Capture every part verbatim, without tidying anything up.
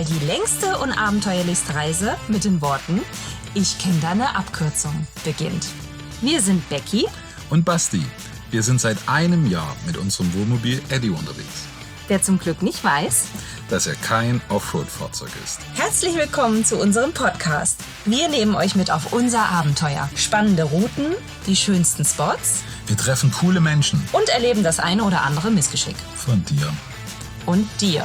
die längste und abenteuerlichste Reise mit den Worten „Ich kenne da eine Abkürzung" beginnt. Wir sind Becky und Basti. Wir sind seit einem Jahr mit unserem Wohnmobil Eddy unterwegs. Wer zum Glück nicht weiß, dass er kein Offroad-Fahrzeug ist. Herzlich willkommen zu unserem Podcast. Wir nehmen euch mit auf unser Abenteuer. Spannende Routen, die schönsten Spots. Wir treffen coole Menschen. Und erleben das eine oder andere Missgeschick. Von dir. Und dir.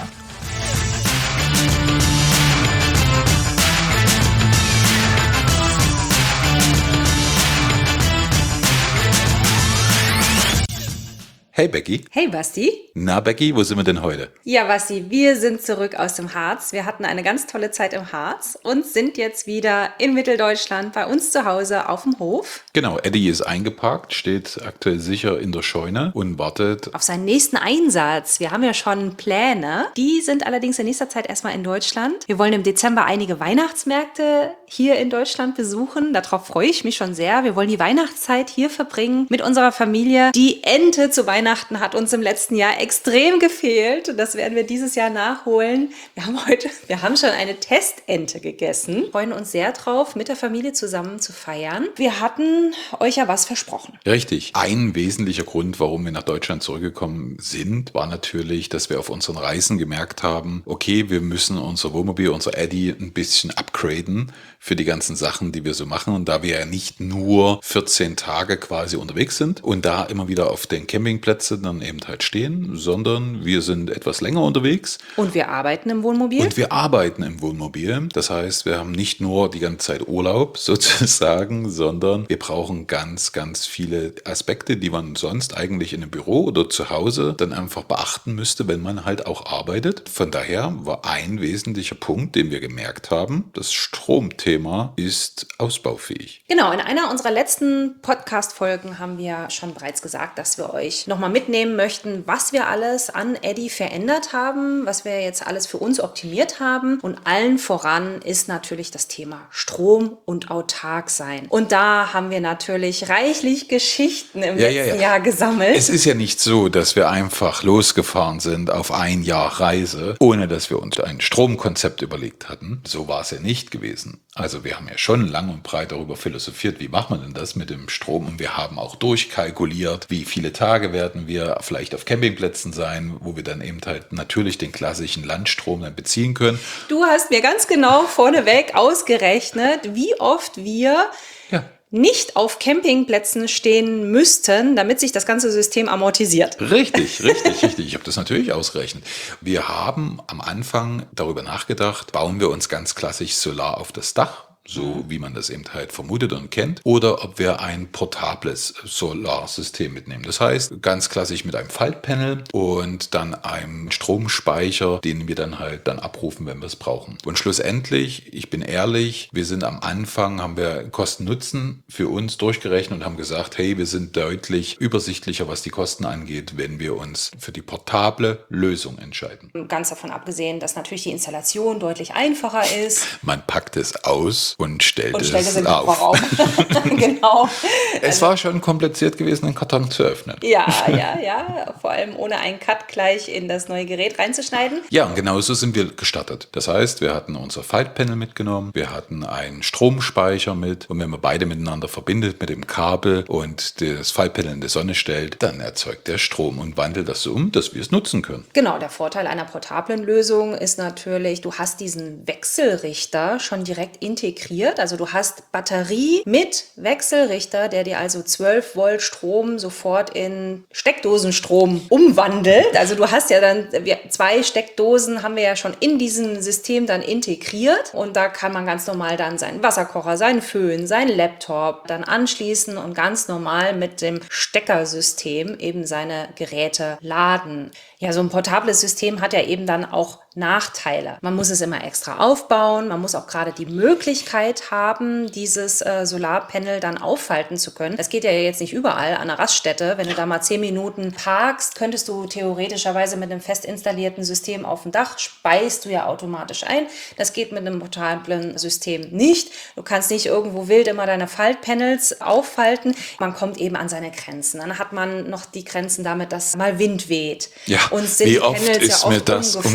Hey Becky. Hey Basti. Na Becky, wo sind wir denn heute? Ja Basti, wir sind zurück aus dem Harz. Wir hatten eine ganz tolle Zeit im Harz und sind jetzt wieder in Mitteldeutschland bei uns zu Hause auf dem Hof. Genau, Eddy ist eingeparkt, steht aktuell sicher in der Scheune und wartet auf seinen nächsten Einsatz. Wir haben ja schon Pläne. Die sind allerdings in nächster Zeit erstmal in Deutschland. Wir wollen im Dezember einige Weihnachtsmärkte hier in Deutschland besuchen. Darauf freue ich mich schon sehr. Wir wollen die Weihnachtszeit hier verbringen mit unserer Familie. Die Ente zu Weihnachten Weihnachten hat uns im letzten Jahr extrem gefehlt. Das werden wir dieses Jahr nachholen. Wir haben heute, wir haben schon eine Testente gegessen. Wir freuen uns sehr drauf, mit der Familie zusammen zu feiern. Wir hatten euch ja was versprochen. Richtig. Ein wesentlicher Grund, warum wir nach Deutschland zurückgekommen sind, war natürlich, dass wir auf unseren Reisen gemerkt haben, okay, wir müssen unser Wohnmobil, unser Eddy ein bisschen upgraden für die ganzen Sachen, die wir so machen. Und da wir ja nicht nur vierzehn Tage quasi unterwegs sind und da immer wieder auf den Campingplätzen dann eben halt stehen, sondern wir sind etwas länger unterwegs. Und wir arbeiten im Wohnmobil. Und wir arbeiten im Wohnmobil. Das heißt, wir haben nicht nur die ganze Zeit Urlaub sozusagen, sondern wir brauchen ganz, ganz viele Aspekte, die man sonst eigentlich in einem Büro oder zu Hause dann einfach beachten müsste, wenn man halt auch arbeitet. Von daher war ein wesentlicher Punkt, den wir gemerkt haben, das Stromthema ist ausbaufähig. Genau, in einer unserer letzten Podcast-Folgen haben wir schon bereits gesagt, dass wir euch nochmal mitnehmen möchten, was wir alles an Eddy verändert haben, was wir jetzt alles für uns optimiert haben. Und allen voran ist natürlich das Thema Strom und autark sein. Und da haben wir natürlich reichlich Geschichten im ja, letzten ja, ja. Jahr gesammelt. Es ist ja nicht so, dass wir einfach losgefahren sind auf ein Jahr Reise, ohne dass wir uns ein Stromkonzept überlegt hatten. So war es ja nicht gewesen. Also wir haben ja schon lang und breit darüber philosophiert, wie macht man denn das mit dem Strom? Und wir haben auch durchkalkuliert, wie viele Tage werden wir vielleicht auf Campingplätzen sein, wo wir dann eben halt natürlich den klassischen Landstrom dann beziehen können. Du hast mir ganz genau vorneweg ausgerechnet, wie oft wir ja. nicht auf Campingplätzen stehen müssten, damit sich das ganze System amortisiert. Richtig, richtig, richtig. Ich habe das natürlich ausgerechnet. Wir haben am Anfang darüber nachgedacht, bauen wir uns ganz klassisch Solar auf das Dach, so wie man das eben halt vermutet und kennt, oder ob wir ein portables Solarsystem mitnehmen. Das heißt, ganz klassisch mit einem Faltpanel und dann einem Stromspeicher, den wir dann halt dann abrufen, wenn wir es brauchen. Und schlussendlich, ich bin ehrlich, wir sind am Anfang, haben wir Kosten-Nutzen für uns durchgerechnet und haben gesagt, hey, wir sind deutlich übersichtlicher, was die Kosten angeht, wenn wir uns für die portable Lösung entscheiden. Ganz davon abgesehen, dass natürlich die Installation deutlich einfacher ist. Man packt es aus und stellt, und stellt es, es in den auf. Kofferraum. Genau. Es war schon kompliziert gewesen, den Karton zu öffnen. Ja, ja, ja. Vor allem ohne einen Cut gleich in das neue Gerät reinzuschneiden. Ja, und genau so sind wir gestartet. Das heißt, wir hatten unser Faltpanel mitgenommen, wir hatten einen Stromspeicher mit und wenn man beide miteinander verbindet mit dem Kabel und das Faltpanel in die Sonne stellt, dann erzeugt der Strom und wandelt das so um, dass wir es nutzen können. Genau, der Vorteil einer portablen Lösung ist natürlich, du hast diesen Wechselrichter schon direkt integriert. Also du hast Batterie mit Wechselrichter, der dir also zwölf Volt Strom sofort in Steckdosenstrom umwandelt. Also du hast ja dann, wir, zwei Steckdosen haben wir ja schon in diesem System dann integriert und da kann man ganz normal dann seinen Wasserkocher, seinen Föhn, seinen Laptop dann anschließen und ganz normal mit dem Steckersystem eben seine Geräte laden. Ja, so ein portables System hat ja eben dann auch Nachteile. Man muss es immer extra aufbauen, man muss auch gerade die Möglichkeit haben, dieses äh, Solarpanel dann auffalten zu können. Das geht ja jetzt nicht überall an einer Raststätte. Wenn du da mal zehn Minuten parkst, könntest du theoretischerweise mit einem fest installierten System auf dem Dach, speist du ja automatisch ein. Das geht mit einem portablen System nicht. Du kannst nicht irgendwo wild immer deine Faltpanels auffalten. Man kommt eben an seine Grenzen. Dann hat man noch die Grenzen damit, dass mal Wind weht. Ja, Uns sind wie die oft Panels ist ja mir oft das umgefallen. umgekippt?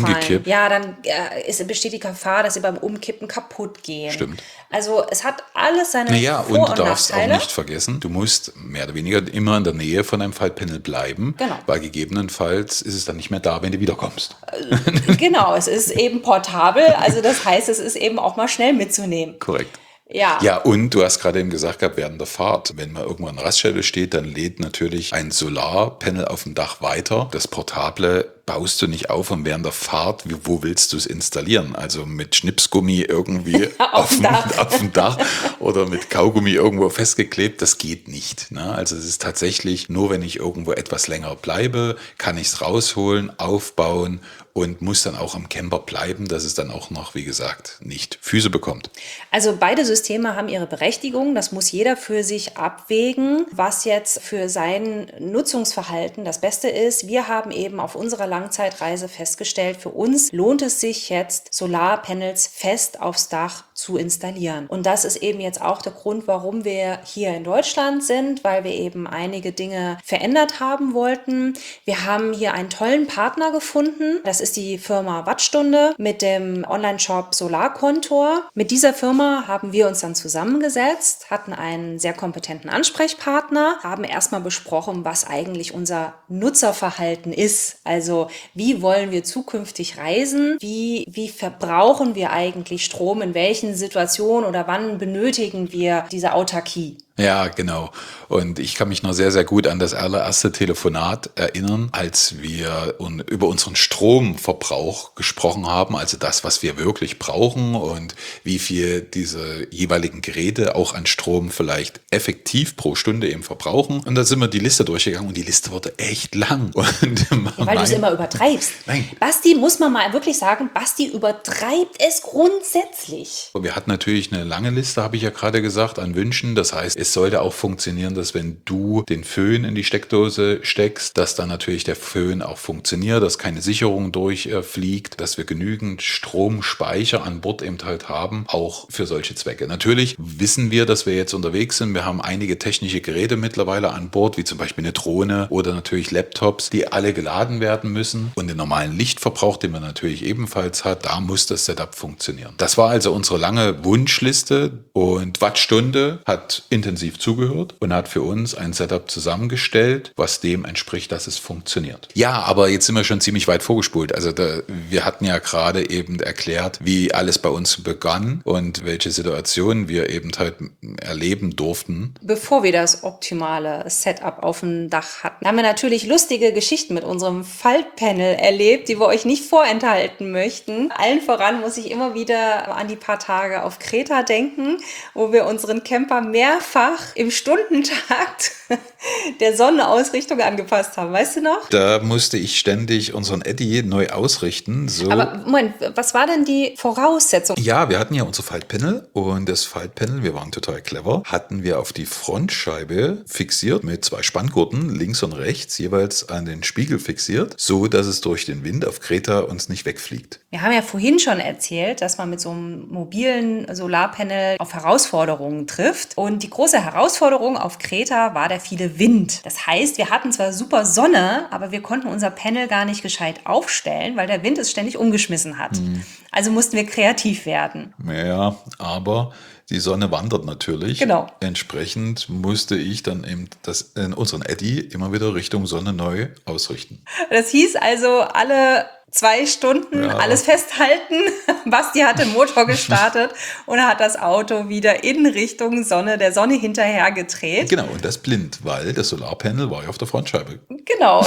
ja, dann äh, ist, besteht die Gefahr, dass sie beim Umkippen kaputt gehen. Stimmt. Also es hat alles seine Naja, Vor- und und du darfst auch Nachteile. nicht vergessen, du musst mehr oder weniger immer in der Nähe von einem Faltpanel bleiben, Genau. weil gegebenenfalls ist es dann nicht mehr da, wenn du wiederkommst. Genau, es ist eben portabel, also das heißt, es ist eben auch mal schnell mitzunehmen. Korrekt. Ja. Ja, und du hast gerade eben gesagt gehabt, während der Fahrt, wenn man irgendwo an der Raststelle steht, dann lädt natürlich ein Solarpanel auf dem Dach weiter. Das Portable baust du nicht auf und während der Fahrt, wie, wo willst du es installieren? Also mit Schnipsgummi irgendwie Auf dem Dach. auf dem Dach oder mit Kaugummi irgendwo festgeklebt, das geht nicht. Ne? Also es ist tatsächlich nur, wenn ich irgendwo etwas länger bleibe, kann ich es rausholen, aufbauen und muss dann auch am Camper bleiben, dass es dann auch noch, wie gesagt, nicht Füße bekommt. Also beide Systeme haben ihre Berechtigung. Das muss jeder für sich abwägen, was jetzt für sein Nutzungsverhalten das Beste ist. Wir haben eben auf unserer Langzeitreise festgestellt, für uns lohnt es sich jetzt, Solarpanels fest aufs Dach zu installieren. Und das ist eben jetzt auch der Grund, warum wir hier in Deutschland sind, weil wir eben einige Dinge verändert haben wollten. Wir haben hier einen tollen Partner gefunden. Das ist die Firma Wattstunde mit dem Online-Shop Solarkontor. Mit dieser Firma haben wir uns dann zusammengesetzt, hatten einen sehr kompetenten Ansprechpartner, haben erstmal besprochen, was eigentlich unser Nutzerverhalten ist. Also wie wollen wir zukünftig reisen? Wie, wie verbrauchen wir eigentlich Strom? In welchen Situationen oder wann benötigen wir diese Autarkie? Ja, genau. Und ich kann mich noch sehr, sehr gut an das allererste Telefonat erinnern, als wir über unseren Stromverbrauch gesprochen haben, also das, was wir wirklich brauchen und wie viel diese jeweiligen Geräte auch an Strom vielleicht effektiv pro Stunde eben verbrauchen. Und da sind wir die Liste durchgegangen und die Liste wurde echt lang. Und ja, weil du es immer übertreibst. Nein. Basti, muss man mal wirklich sagen, Basti übertreibt es grundsätzlich. Wir hatten natürlich eine lange Liste, habe ich ja gerade gesagt, an Wünschen. Das heißt, es sollte auch funktionieren, dass wenn du den Föhn in die Steckdose steckst, dass dann natürlich der Föhn auch funktioniert, dass keine Sicherung durchfliegt, dass wir genügend Stromspeicher an Bord eben halt haben, auch für solche Zwecke. Natürlich wissen wir, dass wir jetzt unterwegs sind. Wir haben einige technische Geräte mittlerweile an Bord, wie zum Beispiel eine Drohne oder natürlich Laptops, die alle geladen werden müssen. Und den normalen Lichtverbrauch, den man natürlich ebenfalls hat, da muss das Setup funktionieren. Das war also unsere lange Wunschliste und Wattstunde hat intensiv zugehört und hat für uns ein Setup zusammengestellt, was dem entspricht, dass es funktioniert. Ja, aber jetzt sind wir schon ziemlich weit vorgespult. Also da, wir hatten ja gerade eben erklärt, wie alles bei uns begann und welche Situationen wir eben halt erleben durften. Bevor wir das optimale Setup auf dem Dach hatten, haben wir natürlich lustige Geschichten mit unserem Faltpanel erlebt, die wir euch nicht vorenthalten möchten. Allen voran muss ich immer wieder an die paar Tage auf Kreta denken, wo wir unseren Camper mehrfach im Stundentakt der Sonnenausrichtung angepasst haben. Weißt du noch? Da musste ich ständig unseren Eddy neu ausrichten. So. Aber Moment, was war denn die Voraussetzung? Ja, wir hatten ja unser Faltpanel und das Faltpanel, wir waren total clever, hatten wir auf die Frontscheibe fixiert mit zwei Spanngurten, links und rechts, jeweils an den Spiegel fixiert, so dass es durch den Wind auf Kreta uns nicht wegfliegt. Wir haben ja vorhin schon erzählt, dass man mit so einem mobilen Solarpanel auf Herausforderungen trifft. Und die große Herausforderung auf Kreta war der viele Wind. Das heißt, wir hatten zwar super Sonne, aber wir konnten unser Panel gar nicht gescheit aufstellen, weil der Wind es ständig umgeschmissen hat. Mhm. Also mussten wir kreativ werden. Ja, aber die Sonne wandert natürlich. Genau. Entsprechend musste ich dann eben das, in unseren Eddy immer wieder Richtung Sonne neu ausrichten. Das hieß also, alle zwei Stunden ja. alles festhalten. Basti hat den Motor gestartet und hat das Auto wieder in Richtung Sonne, der Sonne hinterher gedreht. Genau, und das blind, weil das Solarpanel war ja auf der Frontscheibe. Genau.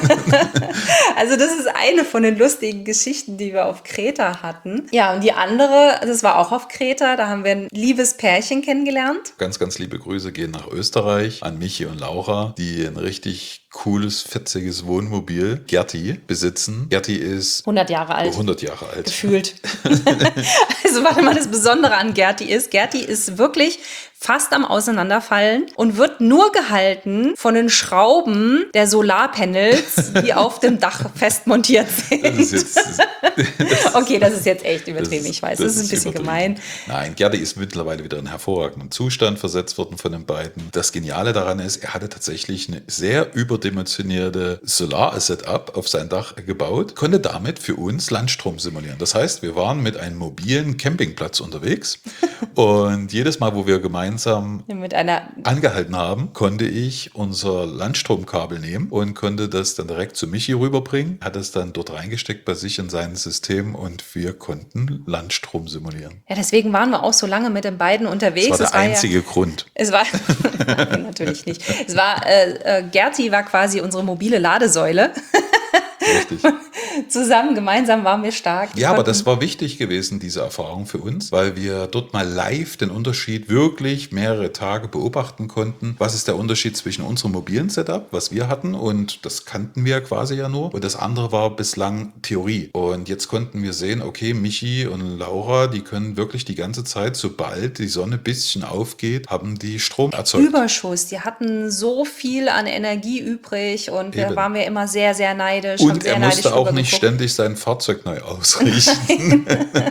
Also das ist eine von den lustigen Geschichten, die wir auf Kreta hatten. Ja, und die andere, das war auch auf Kreta, da haben wir ein liebes Pärchen kennengelernt. Ganz, ganz liebe Grüße gehen nach Österreich an Michi und Laura, die ein richtig cooles, fetziges Wohnmobil, Gerti, besitzen. Gerti ist hundert Jahre alt. hundert Jahre alt. Gefühlt. Also warte mal, das Besondere an Gerti ist, Gerti ist wirklich fast am Auseinanderfallen und wird nur gehalten von den Schrauben der Solarpanels, die auf dem Dach fest montiert sind. Das ist jetzt, das, okay, das ist jetzt echt übertrieben, ist, ich weiß, das, das ist ein bisschen gemein. Nein, Gerdi ist mittlerweile wieder in hervorragendem Zustand versetzt worden von den beiden. Das Geniale daran ist, er hatte tatsächlich eine sehr überdimensionierte Solar-Setup auf sein Dach gebaut, konnte damit für uns Landstrom simulieren. Das heißt, wir waren mit einem mobilen Campingplatz unterwegs und jedes Mal, wo wir gemeinsam mit einer angehalten haben, konnte ich unser Landstromkabel nehmen und konnte das dann direkt zu Michi rüberbringen, hat es dann dort reingesteckt bei sich in sein System und wir konnten Landstrom simulieren. Ja, deswegen waren wir auch so lange mit den beiden unterwegs. Das war der es war einzige ja, Grund. Es war, nein, natürlich nicht. Es war, äh, äh, Gerti war quasi unsere mobile Ladesäule. Richtig. Zusammen, gemeinsam waren wir stark. Ja, aber das war wichtig gewesen, diese Erfahrung für uns, weil wir dort mal live den Unterschied wirklich mehrere Tage beobachten konnten. Was ist der Unterschied zwischen unserem mobilen Setup, was wir hatten, und das kannten wir quasi ja nur, und das andere war bislang Theorie. Und jetzt konnten wir sehen, okay, Michi und Laura, die können wirklich die ganze Zeit, sobald die Sonne ein bisschen aufgeht, haben die Strom erzeugt. Überschuss, die hatten so viel an Energie übrig und da waren wir immer sehr, sehr neidisch. Und sehr er musste auch nicht geguckt. ständig sein Fahrzeug neu ausrichten.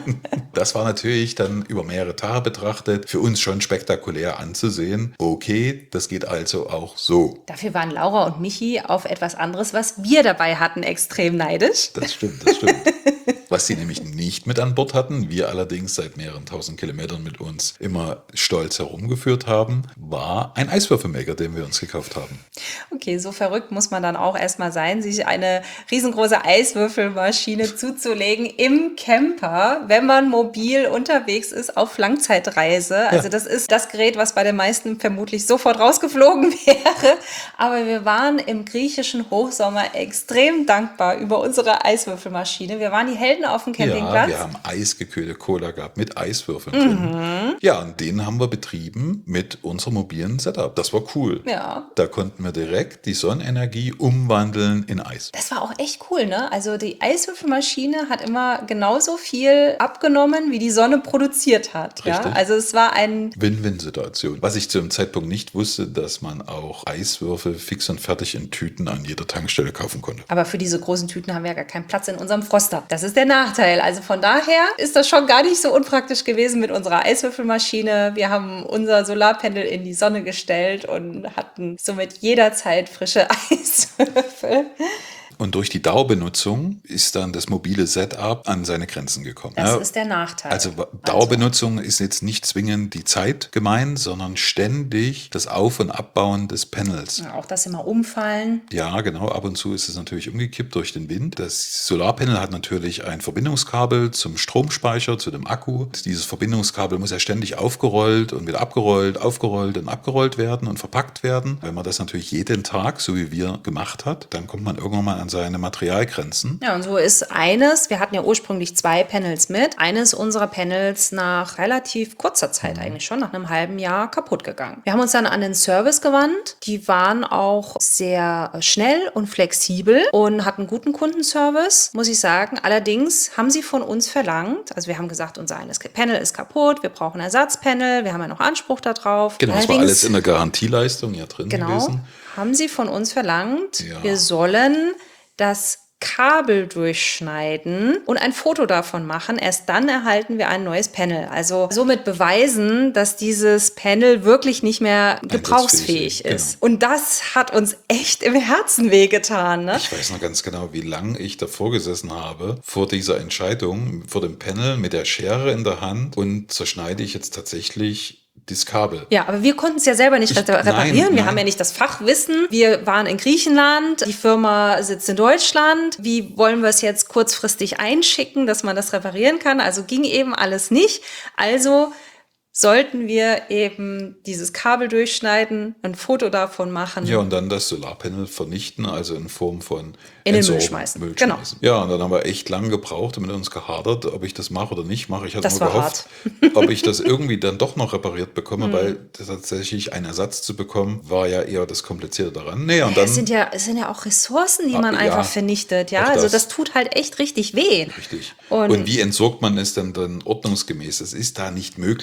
Das war natürlich dann über mehrere Tage betrachtet für uns schon spektakulär anzusehen. Okay, das geht also auch so. Dafür waren Laura und Michi auf etwas anderes, was wir dabei hatten, extrem neidisch. Das stimmt, das stimmt. Was sie nämlich nicht mit an Bord hatten, wir allerdings seit mehreren tausend Kilometern mit uns immer stolz herumgeführt haben, war ein Eiswürfelmaker, den wir uns gekauft haben. Okay, so verrückt muss man dann auch erstmal sein, sich eine riesengroße Eiswürfelmaschine zuzulegen im Camper, wenn man mobil unterwegs ist auf Langzeitreise. Also Ja. das ist das Gerät, was bei den meisten vermutlich sofort rausgeflogen wäre. Aber wir waren im griechischen Hochsommer extrem dankbar über unsere Eiswürfelmaschine. Wir waren die Helden auf dem Campingplatz. Ja, wir haben eisgekühlte Cola gehabt mit Eiswürfeln drin. Ja, und den haben wir betrieben mit unserem mobilen Setup. Das war cool. Ja. Da konnten wir direkt die Sonnenenergie umwandeln in Eis. Das war auch echt cool, ne? Also die Eiswürfelmaschine hat immer genauso viel abgenommen, wie die Sonne produziert hat. Ja? Richtig. Also es war ein... Win-Win-Situation. Was ich zu dem Zeitpunkt nicht wusste, dass man auch Eiswürfel fix und fertig in Tüten an jeder Tankstelle kaufen konnte. Aber für diese großen Tüten haben wir ja gar keinen Platz in unserem Froster. Das ist der Nachteil. Also von daher ist das schon gar nicht so unpraktisch gewesen mit unserer Eiswürfelmaschine. Wir haben unser Solarpanel in die Sonne gestellt und hatten somit jederzeit frische Eiswürfel. Und durch die Dauerbenutzung ist dann das mobile Setup an seine Grenzen gekommen. Das ja, ist der Nachteil. Also Dauerbenutzung ist jetzt nicht zwingend die Zeit gemeint, sondern ständig das Auf- und Abbauen des Panels. Ja, auch das immer umfallen. Ja, genau. Ab und zu ist es natürlich umgekippt durch den Wind. Das Solarpanel hat natürlich ein Verbindungskabel zum Stromspeicher, zu dem Akku. Dieses Verbindungskabel muss ja ständig aufgerollt und wieder abgerollt, aufgerollt und abgerollt werden und verpackt werden. Wenn man das natürlich jeden Tag, so wie wir, gemacht hat, dann kommt man irgendwann mal an seine Materialgrenzen. Ja, und so ist eines, wir hatten ja ursprünglich zwei Panels mit, eines unserer Panels nach relativ kurzer Zeit eigentlich schon, nach einem halben Jahr kaputt gegangen. Wir haben uns dann an den Service gewandt. Die waren auch sehr schnell und flexibel und hatten guten Kundenservice, muss ich sagen. Allerdings haben sie von uns verlangt, also wir haben gesagt, unser eines Panel ist kaputt, wir brauchen ein Ersatzpanel, wir haben ja noch Anspruch darauf. Genau, das war alles in der Garantieleistung ja drin genau, gewesen. Haben sie von uns verlangt, Ja. wir sollen das Kabel durchschneiden und ein Foto davon machen. Erst dann erhalten wir ein neues Panel. Also somit beweisen, dass dieses Panel wirklich nicht mehr gebrauchsfähig Einsatzfähig, ist. Und das hat uns echt im Herzen wehgetan. Ne? Ich weiß noch ganz genau, wie lange ich davor gesessen habe, vor dieser Entscheidung, vor dem Panel mit der Schere in der Hand und zerschneide ich jetzt tatsächlich das Kabel. Ja, aber wir konnten es ja selber nicht Ich- reparieren. nein, wir nein. haben ja nicht das Fachwissen. Wir waren in Griechenland, die Firma sitzt in Deutschland. Wie wollen wir es jetzt kurzfristig einschicken, dass man das reparieren kann? Also ging eben alles nicht. Also sollten wir eben dieses Kabel durchschneiden, ein Foto davon machen. Ja, und dann das Solarpanel vernichten, also in Form von In den Entsorgen, Müll schmeißen. Müll Genau. schmeißen. Ja, und dann haben wir echt lang gebraucht und mit uns gehadert, ob ich das mache oder nicht mache. Ich hatte Das nur war gehofft, ob ich das irgendwie dann doch noch repariert bekomme, weil tatsächlich einen Ersatz zu bekommen, war ja eher das Komplizierte daran. Nee, und Ja, dann, es sind ja, es sind ja auch Ressourcen, die Ah, man ja, einfach vernichtet. Ja, auch also das. das tut halt echt richtig weh. richtig. Und- Und, wie entsorgt man es denn dann ordnungsgemäß? Es ist da nicht möglich. Also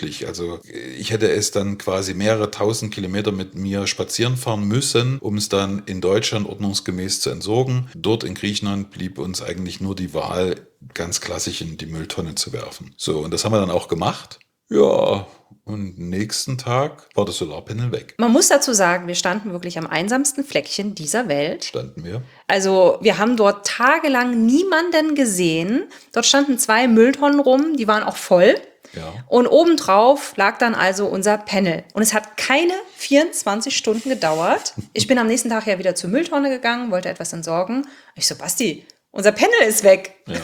Also ich hätte es dann quasi mehrere tausend Kilometer mit mir spazieren fahren müssen, um es dann in Deutschland ordnungsgemäß zu entsorgen. Dort in Griechenland blieb uns eigentlich nur die Wahl, ganz klassisch in die Mülltonne zu werfen. So, und das haben wir dann auch gemacht. Ja, und nächsten Tag war das Solarpanel weg. Man muss dazu sagen, wir standen wirklich am einsamsten Fleckchen dieser Welt. Standen wir. Also wir haben dort tagelang niemanden gesehen. Dort standen zwei Mülltonnen rum, die waren auch voll. Ja. Und obendrauf lag dann also unser Panel. Und es hat keine vierundzwanzig Stunden gedauert. Ich bin am nächsten Tag ja wieder zur Mülltonne gegangen, wollte etwas entsorgen. Ich so, Basti, unser Panel ist weg. Ja.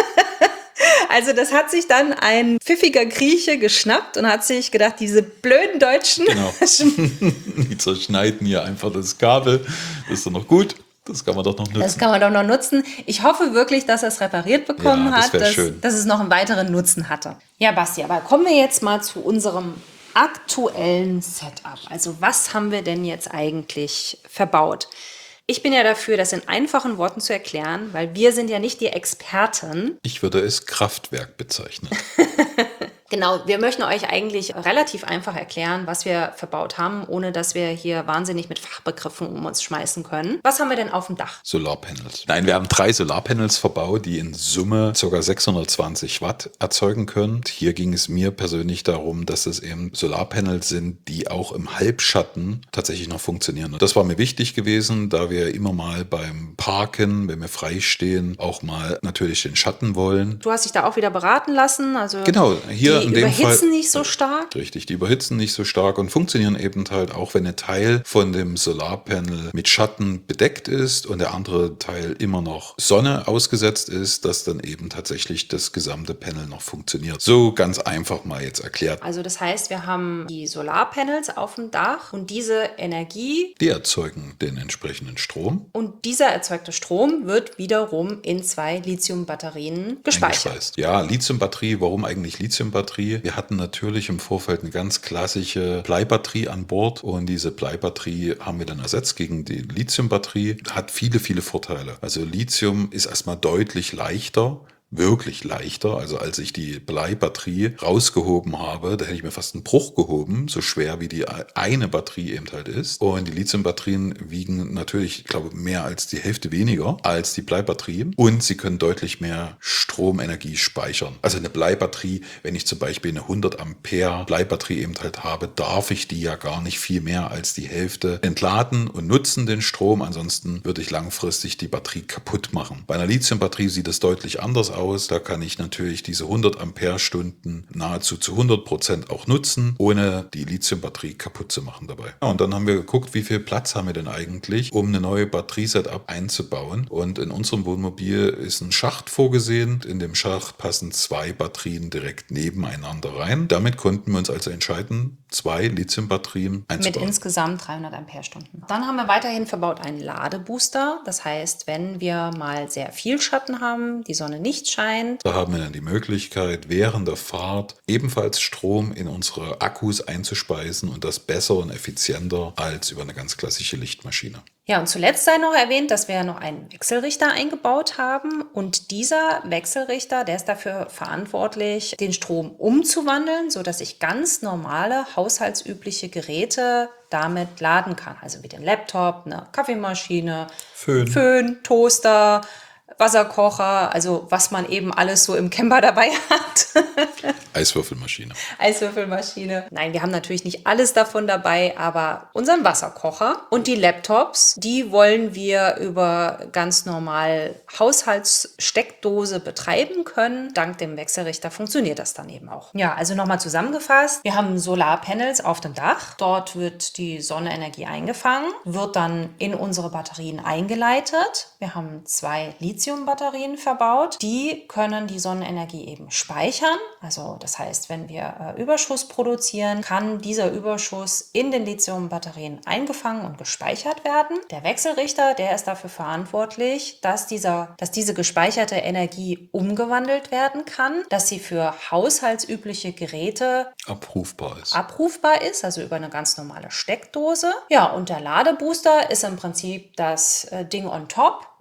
Also das hat sich dann ein pfiffiger Grieche geschnappt und hat sich gedacht, diese blöden Deutschen. Genau. Die zerschneiden hier einfach das Kabel. Das ist doch noch gut. Das kann man doch noch nutzen. Das kann man doch noch nutzen. Ich hoffe wirklich, dass er es repariert bekommen Ja, das hat, wär dass, schön. dass es noch einen weiteren Nutzen hatte. Ja, Basti, aber kommen wir jetzt mal zu unserem aktuellen Setup. Also was haben wir denn jetzt eigentlich verbaut? Ich bin ja dafür, das in einfachen Worten zu erklären, weil wir sind ja nicht die Experten. Ich würde es Kraftwerk bezeichnen. Genau, wir möchten euch eigentlich relativ einfach erklären, was wir verbaut haben, ohne dass wir hier wahnsinnig mit Fachbegriffen um uns schmeißen können. Was haben wir denn auf dem Dach? Solarpanels. Nein, wir haben drei Solarpanels verbaut, die in Summe ca. sechshundertzwanzig Watt erzeugen können. Hier ging es mir persönlich darum, dass es eben Solarpanels sind, die auch im Halbschatten tatsächlich noch funktionieren. Und das war mir wichtig gewesen, da wir immer mal beim Parken, wenn wir frei stehen, auch mal natürlich den Schatten wollen. Du hast dich da auch wieder beraten lassen. Also Genau, hier die in dem überhitzen Fall, nicht so stark. Richtig, die überhitzen nicht so stark und funktionieren eben halt auch, wenn ein Teil von dem Solarpanel mit Schatten bedeckt ist und der andere Teil immer noch Sonne ausgesetzt ist, dass dann eben tatsächlich das gesamte Panel noch funktioniert. So ganz einfach mal jetzt erklärt. Also das heißt, wir haben die Solarpanels auf dem Dach und diese Energie Die erzeugen den entsprechenden Strom. und dieser erzeugte Strom wird wiederum in zwei Lithium-Batterien gespeichert. eingespeist. Ja, Lithium-Batterie. Warum eigentlich Lithium-Batterie? Wir hatten natürlich im Vorfeld eine ganz klassische Bleibatterie an Bord und diese Bleibatterie haben wir dann ersetzt gegen die Lithium-Batterie. Hat viele, viele Vorteile. Also Lithium ist erstmal deutlich leichter. Wirklich leichter, also als ich die Bleibatterie rausgehoben habe, da hätte ich mir fast einen Bruch gehoben, so schwer wie die eine Batterie eben halt ist. Und die Lithium-Batterien wiegen natürlich, ich glaube, mehr als die Hälfte weniger als die Bleibatterie und sie können deutlich mehr Stromenergie speichern. Also eine Bleibatterie, wenn ich zum Beispiel eine hundert Ampere Bleibatterie eben halt habe, darf ich die ja gar nicht viel mehr als die Hälfte entladen und nutzen den Strom. Ansonsten würde ich langfristig die Batterie kaputt machen. Bei einer Lithium-Batterie sieht es deutlich anders aus. Da kann ich natürlich diese hundert Ampere-Stunden nahezu zu hundert Prozent auch nutzen, ohne die Lithium-Batterie kaputt zu machen dabei. Ja, und dann haben wir geguckt, wie viel Platz haben wir denn eigentlich, um eine neue Batteriesetup einzubauen. Und in unserem Wohnmobil ist ein Schacht vorgesehen. In dem Schacht passen zwei Batterien direkt nebeneinander rein. Damit konnten wir uns also entscheiden, zwei Lithium-Batterien einzubauen. Mit insgesamt dreihundert Ampere-Stunden. Dann haben wir weiterhin verbaut einen Ladebooster. Das heißt, wenn wir mal sehr viel Schatten haben, die Sonne nicht scheint. Da haben wir dann die Möglichkeit, während der Fahrt ebenfalls Strom in unsere Akkus einzuspeisen und das besser und effizienter als über eine ganz klassische Lichtmaschine. Ja, und zuletzt sei noch erwähnt, dass wir noch einen Wechselrichter eingebaut haben. Und dieser Wechselrichter, der ist dafür verantwortlich, den Strom umzuwandeln, sodass ich ganz normale, haushaltsübliche Geräte damit laden kann. Also wie den Laptop, eine Kaffeemaschine, Föhn. Föhn, Toaster, Wasserkocher, also was man eben alles so im Camper dabei hat. Eiswürfelmaschine. Eiswürfelmaschine. Nein, wir haben natürlich nicht alles davon dabei, aber unseren Wasserkocher und die Laptops, die wollen wir über ganz normal Haushaltssteckdose betreiben können. Dank dem Wechselrichter funktioniert das dann eben auch. Ja, also nochmal zusammengefasst. Wir haben Solarpanels auf dem Dach. Dort wird die Sonnenenergie eingefangen, wird dann in unsere Batterien eingeleitet. Wir haben zwei Lithium-Batterien verbaut. Die können die Sonnenenergie eben speichern. Also das heißt, wenn wir äh, Überschuss produzieren, kann dieser Überschuss in den Lithium-Batterien eingefangen und gespeichert werden. Der Wechselrichter, der ist dafür verantwortlich, dass, dieser, dass diese gespeicherte Energie umgewandelt werden kann, dass sie für haushaltsübliche Geräte abrufbar ist. abrufbar ist, also über eine ganz normale Steckdose. Ja, und der Ladebooster ist im Prinzip das äh, Ding on top.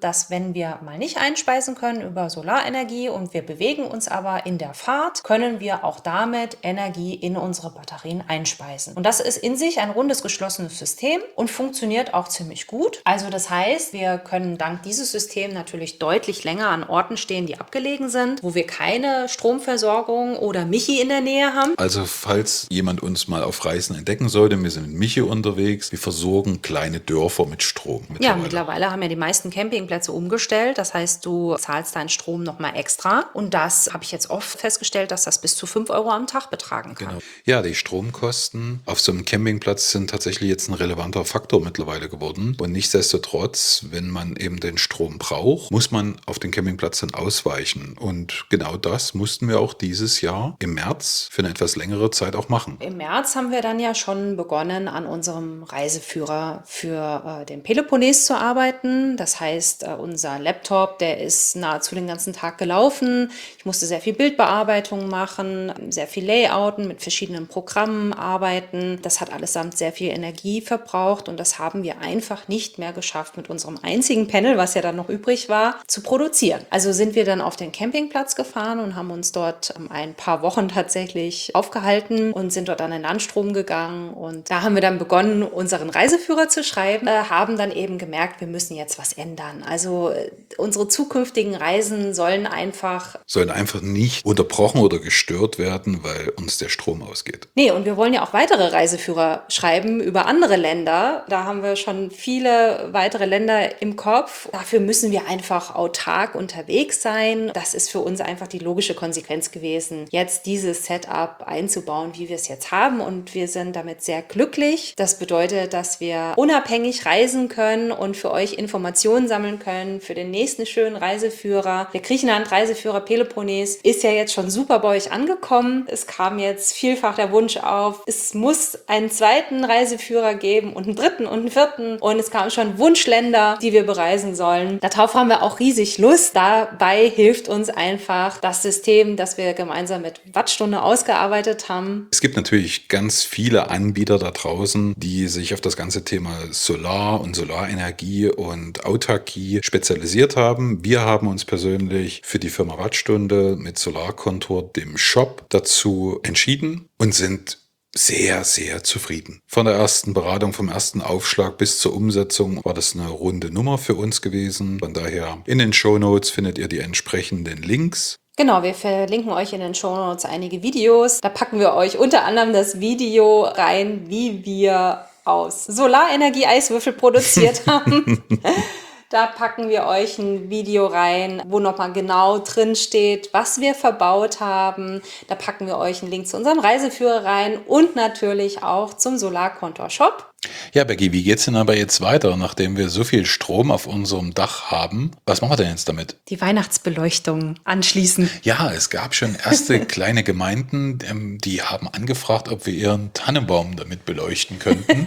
dass wenn wir mal nicht einspeisen können über Solarenergie und wir bewegen uns aber in der Fahrt, können wir auch damit Energie in unsere Batterien einspeisen. Und das ist in sich ein rundes, geschlossenes System und funktioniert auch ziemlich gut. Also das heißt, wir können dank dieses Systems natürlich deutlich länger an Orten stehen, die abgelegen sind, wo wir keine Stromversorgung oder Michi in der Nähe haben. Also falls jemand uns mal auf Reisen entdecken sollte, wir sind mit Michi unterwegs, wir versorgen kleine Dörfer mit Strom. Mittlerweile. Ja, mittlerweile haben ja die meisten Campingplätze umgestellt. Das heißt, du zahlst deinen Strom nochmal extra. Und das habe ich jetzt oft festgestellt, dass das bis zu fünf Euro am Tag betragen kann. Genau. Ja, die Stromkosten auf so einem Campingplatz sind tatsächlich jetzt ein relevanter Faktor mittlerweile geworden. Und nichtsdestotrotz, wenn man eben den Strom braucht, muss man auf den Campingplatz dann ausweichen. Und genau das mussten wir auch dieses Jahr im März für eine etwas längere Zeit auch machen. Im März haben wir dann ja schon begonnen, an unserem Reiseführer für äh, den Peloponnes zu arbeiten. Das heißt, äh, unser Laptop, der ist nahezu den ganzen Tag gelaufen. Ich musste sehr viel Bildbearbeitung machen, sehr viel Layouten mit verschiedenen Programmen arbeiten. Das hat allesamt sehr viel Energie verbraucht und das haben wir einfach nicht mehr geschafft, mit unserem einzigen Panel, was ja dann noch übrig war, zu produzieren. Also sind wir dann auf den Campingplatz gefahren und haben uns dort ähm, ein paar Wochen tatsächlich aufgehalten und sind dort an den Landstrom gegangen. Und da haben wir dann begonnen, unseren Reiseführer zu schreiben, äh, haben dann eben gemerkt, wir müssen jetzt was ändern. Also äh, unsere zukünftigen Reisen sollen einfach... Sollen einfach nicht unterbrochen oder gestört werden, weil uns der Strom ausgeht. Nee, und wir wollen ja auch weitere Reiseführer schreiben über andere Länder. Da haben wir schon viele weitere Länder im Kopf. Dafür müssen wir einfach autark unterwegs sein. Das ist für uns einfach die logische Konsequenz gewesen, jetzt dieses Setup einzubauen, wie wir es jetzt haben. Und wir sind damit sehr glücklich. Das bedeutet, dass wir unabhängig reisen können und für euch Informationen sammeln können für den nächsten schönen Reiseführer. Der Griechenland-Reiseführer Peloponnes ist ja jetzt schon super bei euch angekommen. Es kam jetzt vielfach der Wunsch auf, es muss einen zweiten Reiseführer geben und einen dritten und einen vierten. Und es kamen schon Wunschländer, die wir bereisen sollen. Darauf haben wir auch riesig Lust. Dabei hilft uns einfach das System, das wir gemeinsam mit Wattstunde ausgearbeitet haben. Es gibt natürlich ganz viele Anbieter da draußen, die sich auf das ganze Thema Solar und Solarenergie und Autarkie spezialisiert haben. Wir haben uns persönlich für die Firma Wattstunde mit Solarkontor, dem Shop, dazu entschieden und sind sehr, sehr zufrieden. Von der ersten Beratung, vom ersten Aufschlag bis zur Umsetzung war das eine runde Nummer für uns gewesen. Von daher in den Shownotes findet ihr die entsprechenden Links. Genau, wir verlinken euch in den Shownotes einige Videos. Da packen wir euch unter anderem das Video rein, wie wir aus Solarenergie Eiswürfel produziert haben. Da packen wir euch ein Video rein, wo nochmal genau drin steht, was wir verbaut haben. Da packen wir euch einen Link zu unserem Reiseführer rein und natürlich auch zum Solarkontor Shop. Ja, Becky, wie geht's denn aber jetzt weiter, nachdem wir so viel Strom auf unserem Dach haben? Was machen wir denn jetzt damit? Die Weihnachtsbeleuchtung anschließen. Ja, es gab schon erste kleine Gemeinden, ähm, die haben angefragt, ob wir ihren Tannenbaum damit beleuchten könnten.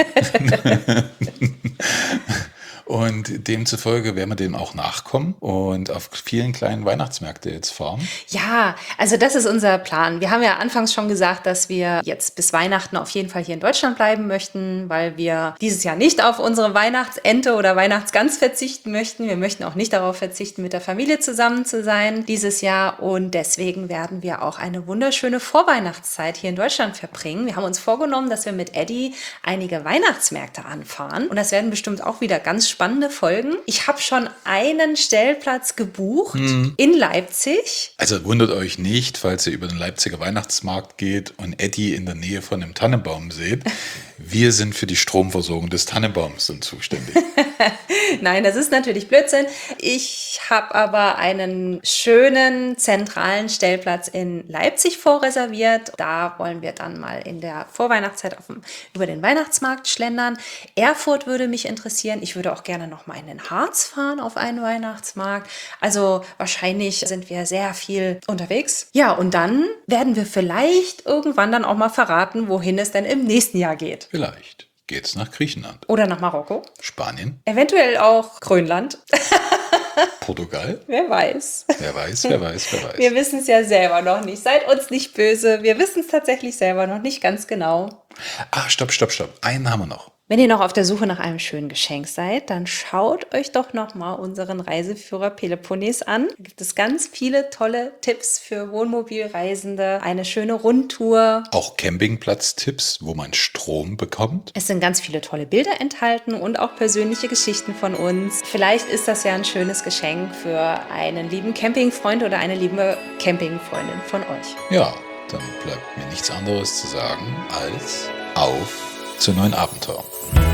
Und demzufolge werden wir dem auch nachkommen und auf vielen kleinen Weihnachtsmärkte jetzt fahren. Ja, also das ist unser Plan. Wir haben ja anfangs schon gesagt, dass wir jetzt bis Weihnachten auf jeden Fall hier in Deutschland bleiben möchten, weil wir dieses Jahr nicht auf unsere Weihnachtsente oder Weihnachtsgans verzichten möchten. Wir möchten auch nicht darauf verzichten, mit der Familie zusammen zu sein dieses Jahr. Und deswegen werden wir auch eine wunderschöne Vorweihnachtszeit hier in Deutschland verbringen. Wir haben uns vorgenommen, dass wir mit Eddie einige Weihnachtsmärkte anfahren. Und das werden bestimmt auch wieder ganz spannende Folgen. Ich habe schon einen Stellplatz gebucht mhm. in Leipzig. Also wundert euch nicht, falls ihr über den Leipziger Weihnachtsmarkt geht und Eddie in der Nähe von einem Tannenbaum seht. Wir sind für die Stromversorgung des Tannenbaums dann zuständig. Nein, das ist natürlich Blödsinn. Ich habe aber einen schönen zentralen Stellplatz in Leipzig vorreserviert. Da wollen wir dann mal in der Vorweihnachtszeit auf dem, über den Weihnachtsmarkt schlendern. Erfurt würde mich interessieren. Ich würde auch gerne noch mal in den Harz fahren auf einen Weihnachtsmarkt. Also wahrscheinlich sind wir sehr viel unterwegs. Ja, und dann werden wir vielleicht irgendwann dann auch mal verraten, wohin es denn im nächsten Jahr geht. Vielleicht geht's nach Griechenland. Oder nach Marokko. Spanien. Eventuell auch Grönland. Portugal. Wer weiß. Wer weiß, wer weiß, wer weiß. Wir wissen es ja selber noch nicht. Seid uns nicht böse. Wir wissen es tatsächlich selber noch nicht ganz genau. Ah, stopp, stopp, stopp. Einen haben wir noch. Wenn ihr noch auf der Suche nach einem schönen Geschenk seid, dann schaut euch doch nochmal unseren Reiseführer Peloponnes an. Da gibt es ganz viele tolle Tipps für Wohnmobilreisende, eine schöne Rundtour. Auch Campingplatz-Tipps, wo man Strom bekommt. Es sind ganz viele tolle Bilder enthalten und auch persönliche Geschichten von uns. Vielleicht ist das ja ein schönes Geschenk für einen lieben Campingfreund oder eine liebe Campingfreundin von euch. Ja, dann bleibt mir nichts anderes zu sagen als auf zu neuen Abenteuern.